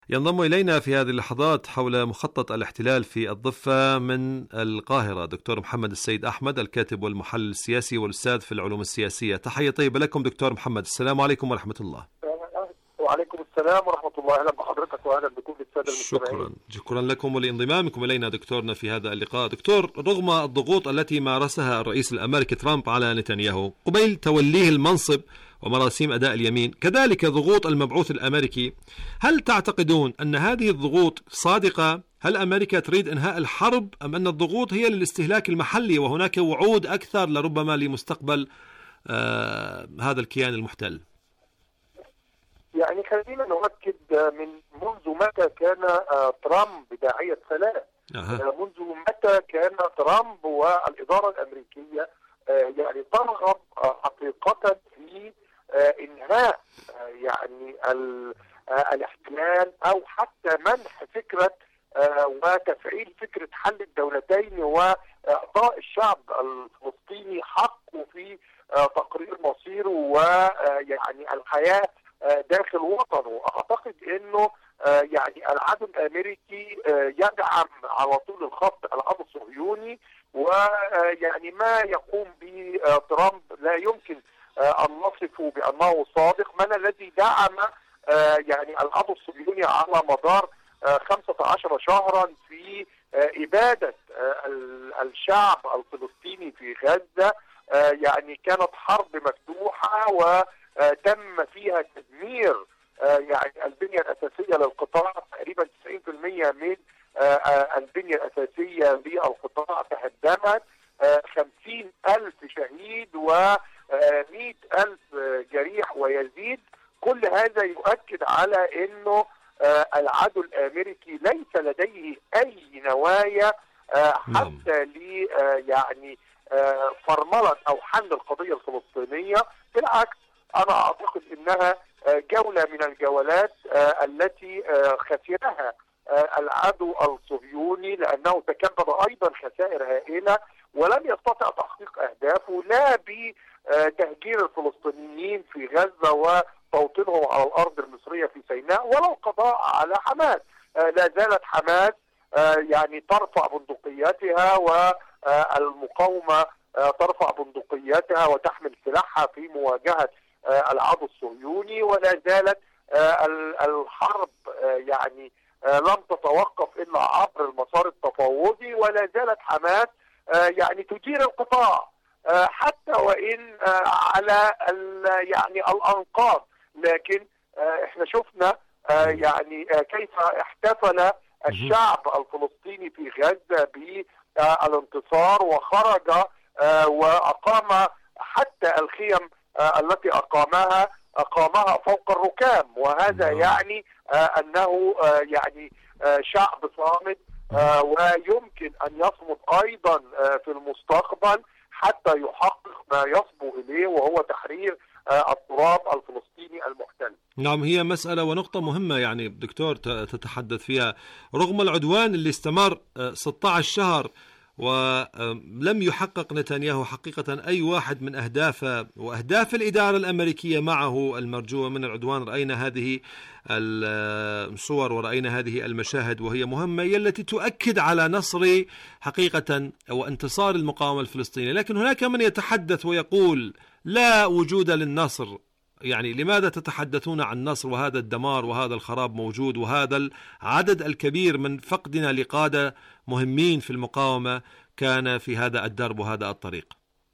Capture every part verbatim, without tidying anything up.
ينضم إلينا في هذه اللحظات حول مخطط الاحتلال في الضفة من القاهرة دكتور محمد السيد أحمد، الكاتب والمحلل السياسي والأستاذ في العلوم السياسية. تحية طيبة لكم دكتور محمد، السلام عليكم ورحمة الله. وعليكم السلام ورحمة الله. أهلا بحضرتك وأهلا بكل السادة المستمعين. شكرا شكرا لكم ولانضمامكم إلينا دكتورنا في هذا اللقاء. دكتور، رغم الضغوط التي مارسها الرئيس الأمريكي ترامب على نتنياهو قبيل توليه المنصب ومراسيم أداء اليمين، كذلك ضغوط المبعوث الأمريكي، هل تعتقدون أن هذه الضغوط صادقة؟ هل أمريكا تريد إنهاء الحرب أم أن الضغوط هي للاستهلاك المحلي وهناك وعود أكثر لربما لمستقبل آه هذا الكيان المحتل؟ يعني خلينا نؤكد من منذ متى كان ترامب بداعية سلام. أه. منذ متى كان ترامب والإدارة الأمريكية يعني ترغب حقيقة في إنهاء يعني الاحتلال أو حتى منح فكرة وتفعيل فكرة حل الدولتين وإعطاء الشعب الفلسطيني حقه في تقرير مصيره ويعني الحياة داخل وطنه. أعتقد أنه يعني العدو الأمريكي يدعم على طول الخط العدو الصهيوني، ويعني ما يقوم به ترامب لا يمكن أن نصفه بأنه صادق. من الذي دعم يعني العدو الصهيوني على مدار خمسة عشر شهرا في إبادة الشعب الفلسطيني في غزة؟ يعني كانت حرب مفتوحة وتم فيها تدمير يعني البنية الأساسية للقطاع. تقريبا تسعين بالمئة من البنية الأساسية للقطاع تهدمت، خمسين ألف شهيد ومئة ألف جريح ويزيد. كل هذا يؤكد على أنه العدو الأمريكي ليس لديه أي نوايا حتى ل يعني فرملة أو حل القضية الفلسطينية. بالعكس، أنا أعتقد أنها جولة من الجولات التي خسرها العدو الصهيوني، لأنه تكبد أيضا خسائر هائلة ولم يستطع تحقيق أهدافه، لا بتهجير الفلسطينيين في غزة وتوطينهم على الأرض المصرية في سيناء، ولا القضاء على حماس. لا زالت حماس يعني ترفع بندقياتها والمقاومة ترفع بندقياتها وتحمل سلاحها في مواجهة العدو الصهيوني، ولا زالت الحرب يعني لم تتوقف إلا عبر المسار التفاوضي، ولا زالت حماس يعني تدير القطاع حتى وإن على يعني الأنقاض. لكن احنا شفنا يعني كيف احتفل الشعب الفلسطيني في غزة بالانتصار، وخرج وأقام حتى الخيم التي أقامها أقامها فوق الركام، وهذا يعني أنه يعني شعب صامد ويمكن أن يصمد أيضا في المستقبل حتى يحقق ما يصبو إليه، وهو تحرير التراب الفلسطيني المحتل. نعم، هي مسألة ونقطة مهمة يعني دكتور تتحدث فيها. رغم العدوان اللي استمر ستة عشر شهر ولم يحقق نتنياهو حقيقة أي واحد من أهدافه وأهداف الإدارة الأمريكية معه المرجوة من العدوان، رأينا هذه الصور ورأينا هذه المشاهد وهي مهمة، هي التي تؤكد على نصر حقيقة وانتصار المقاومة الفلسطينية. لكن هناك من يتحدث ويقول لا وجود للنصر. يعني لماذا تتحدثون عن نصر وهذا الدمار وهذا الخراب موجود وهذا العدد الكبير من فقدنا لقادة مهمين في المقاومة كان في هذا الدرب وهذا الطريق؟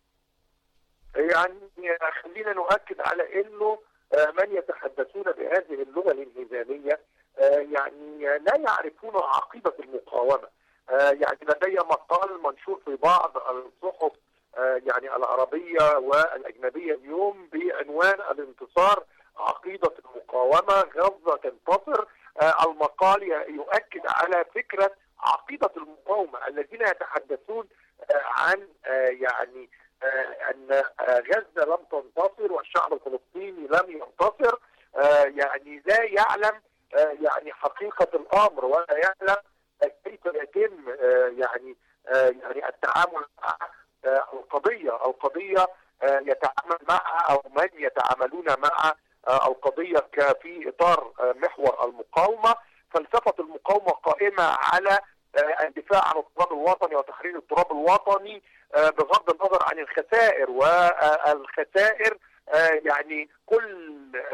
يعني خلينا نؤكد على أنه من يتحدثون بهذه اللغة الانهزامية يعني لا يعرفون عقيدة المقاومة. يعني لدي مقال منشور في بعض الصحف يعني العربية والأجنبية اليوم بعنوان الانتصار عقيدة المقاومة، غزة تنتصر. المقال يؤكد على فكرة عقيدة المقاومة. الذين يتحدثون عن يعني أن غزة لم تنتصر والشعب الفلسطيني لم ينتصر يعني لا يعلم يعني حقيقة الأمر، ولا يعلم كيف يتم يعني يعني التعامل مع القضية. القضية يتعامل معها أو من يتعاملون مع القضية في إطار محور المقاومة. فلسفة المقاومة قائمة على الدفاع عن التراب الوطني وتحرير التراب الوطني بغض النظر عن الخسائر. والخسائر يعني كل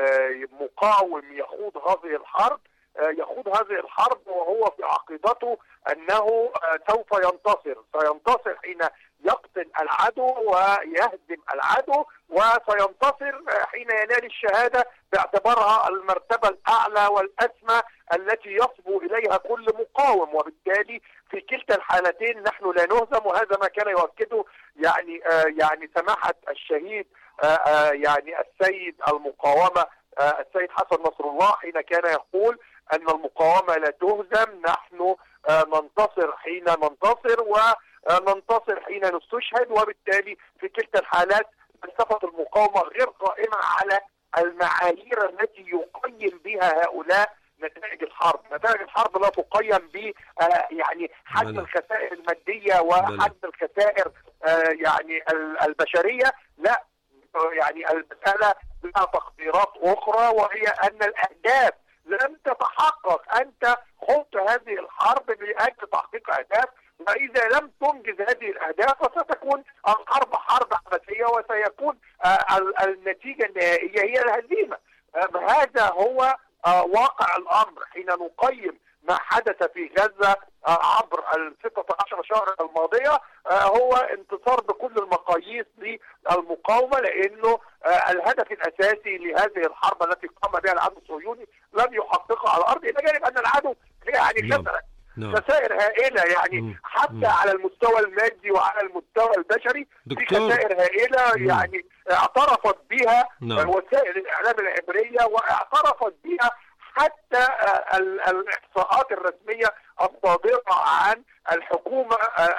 مقاوم يخوض هذه الحرب يخوض هذه الحرب وهو في عقيدته أنه سوف ينتصر، سينتصر حين يقتل العدو ويهزم العدو، وسينتصر حين ينال الشهادة باعتبارها المرتبة الأعلى والأسمى التي يصبو إليها كل مقاوم. وبالتالي في كلتا الحالتين نحن لا نهزم، وهذا ما كان يؤكده يعني آه يعني سماحة الشهيد آه آه يعني السيد المقاومة آه السيد حسن نصر الله حين كان يقول أن المقاومة لا تهزم، نحن آه ننتصر حين ننتصر وننتصر حين نستشهد. وبالتالي في كلتا الحالات فلسفة المقاومة غير قائمة على المعايير التي يقيم بها هؤلاء نتائج الحرب. نتائج الحرب لا تقيم ب يعني حجم الخسائر المادية وحجم الخسائر يعني البشرية، لا، يعني المسألة لها تقديرات أخرى، وهي أن الأهداف لم تتحقق. أنت خضت هذه الحرب لأجل تحقيق أهداف، وإذا لم تنجز هذه الأهداف فستكون الحرب حرب عبثية وسيكون النتيجة النهائية هي الهزيمة. هذا هو واقع الأمر حين نقيم ما حدث في غزة عبر الستة عشر شهر الماضية. هو انتصار بكل المقاييس للمقاومة، لأنه الهدف الأساسي لهذه الحرب التي قام بها العدو الصهيوني لم يحققها على الأرض، إلى جانب أن العدو يعني خسر خسائر هائلة، يعني مم. حتى مم. على المستوى المادي وعلى المستوى البشري في خسائر هائلة مم. يعني اعترفت بها نعم. وسائل الإعلام العبرية، واعترفت بها حتى الإحصاءات الرسمية الصادرة عن الحكومة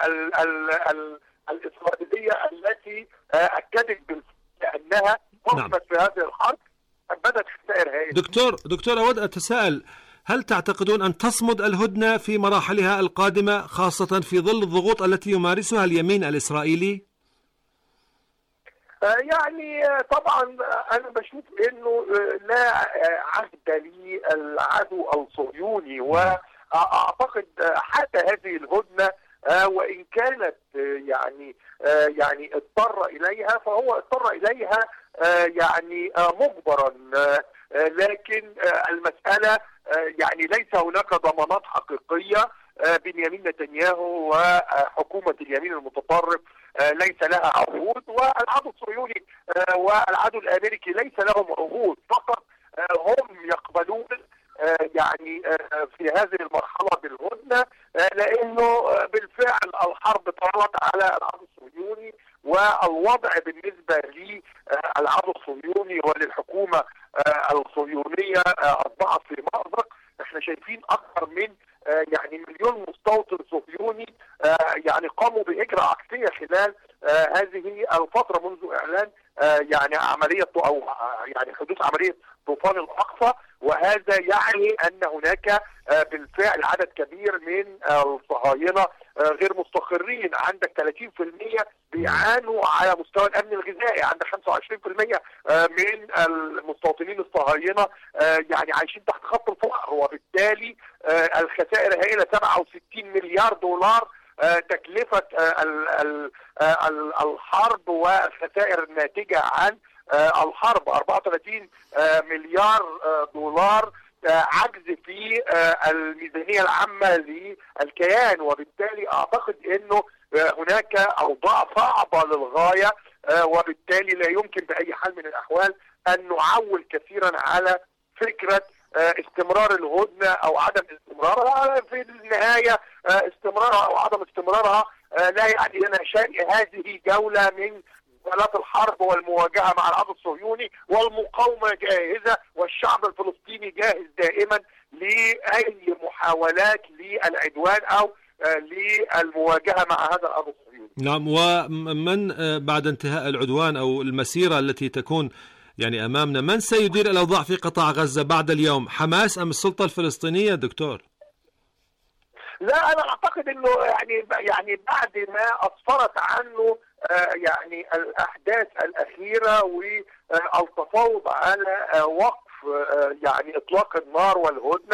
الإسرائيلية التي أكدت بأنها وقفت في هذه الحرب بدت خسائر هائلة. دكتور دكتور أود أتساءل، هل تعتقدون أن تصمد الهدنة في مراحلها القادمة خاصة في ظل الضغوط التي يمارسها اليمين الإسرائيلي؟ يعني طبعا أنا بشوف أنه لا عهد للعدو الصهيوني، وأعتقد حتى هذه الهدنة وإن كانت يعني يعني اضطر إليها فهو اضطر إليها يعني مجبرا، لكن المسألة يعني ليس هناك ضمانات حقيقية. بنيامين نتنياهو وحكومة اليمين المتطرف ليس لها عهود، والعدو الصهيوني والعدو الأمريكي ليس لهم عهود، فقط هم يقبلون يعني في هذه المرحلة بالهدنة، لأنه بالفعل الحرب طالت على العدو الصهيوني، والوضع بالنسبة للعدو الصهيوني وللحكومة الصهيونية أصبحت في مأزق. احنا شايفين أكثر من يعني مليون مستوطن صهيوني يعني قاموا بهجرة عكسية خلال هذه الفترة منذ إعلان يعني عملية أو يعني حدوث عملية طوفان الأقصى، وهذا يعني أن هناك بالفعل عدد كبير من الصهاينة غير مستقرين. عندك ثلاثين بالمئة بيعانوا على مستوى الأمن الغذائي، عندك خمسة وعشرين بالمئة من المستوطنين الصهاينة يعني عايشين تحت خط الفقر، وبالتالي الخسائر هائلة، سبعة وستين مليار دولار تكلفة الحرب والخسائر الناتجة عن الحرب، أربعة وثلاثين مليار دولار عجز في الميزانية العامة للكيان. وبالتالي أعتقد أنه هناك أوضاع صعبة للغاية، وبالتالي لا يمكن بأي حال من الأحوال أن نعول كثيرا على فكرة استمرار الهدنة أو عدم استمرارها. في النهاية استمرارها أو عدم استمرارها لا يعني لنا شيء. هذه جولة من جولات الحرب والمواجهة مع العدو الصهيوني، والمقاومة جاهزة، والشعب الفلسطيني جاهز دائما لأي محاولات للعدوان أو للمواجهة مع هذا العدو الصهيوني. نعم، ومن بعد انتهاء العدوان أو المسيرة التي تكون يعني أمامنا، من سيدير الأوضاع في قطاع غزة بعد اليوم؟ حماس أم السلطة الفلسطينية دكتور؟ لا، أنا أعتقد أنه يعني يعني بعد ما أسفرت عنه يعني الأحداث الأخيرة والتفاوض على وقف يعني إطلاق النار والهدنة،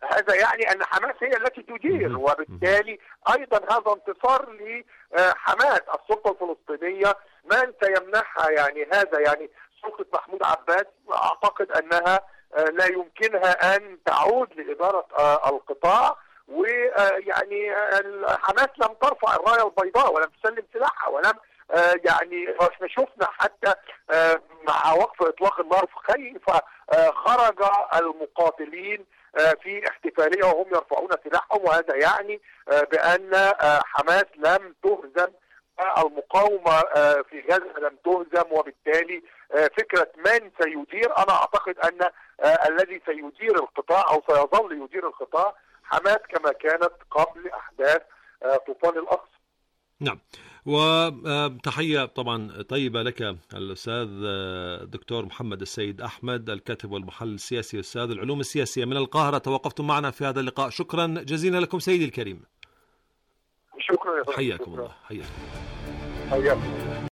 هذا يعني أن حماس هي التي تدير، وبالتالي أيضا هذا انتصار لحماس. السلطة الفلسطينية من سيمنحها يعني هذا؟ يعني سلطة محمود عباس أعتقد أنها لا يمكنها أن تعود لإدارة القطاع، ويعني حماس لم ترفع الراية البيضاء ولم تسلم سلاحها ولم يعني احنا شفنا حتى مع وقف اطلاق النار كيف خرج المقاتلين في احتفاليه وهم يرفعون سلاحهم، وهذا يعني بان حماس لم تهزم، المقاومه في غزه لم تهزم، وبالتالي فكره من سيدير، انا اعتقد ان الذي سيدير القطاع او سيظل يدير القطاع حماس كما كانت قبل احداث طوفان الاقصى. نعم، وتحية طبعا طيبة لك الأستاذ الدكتور محمد السيد أحمد، الكاتب والمحلل السياسي أستاذ العلوم السياسية من القاهرة. توقفتم معنا في هذا اللقاء، شكرا جزيلا لكم سيدي الكريم. شكرا يا فندم. حياكم الله. حياكم. حياكم.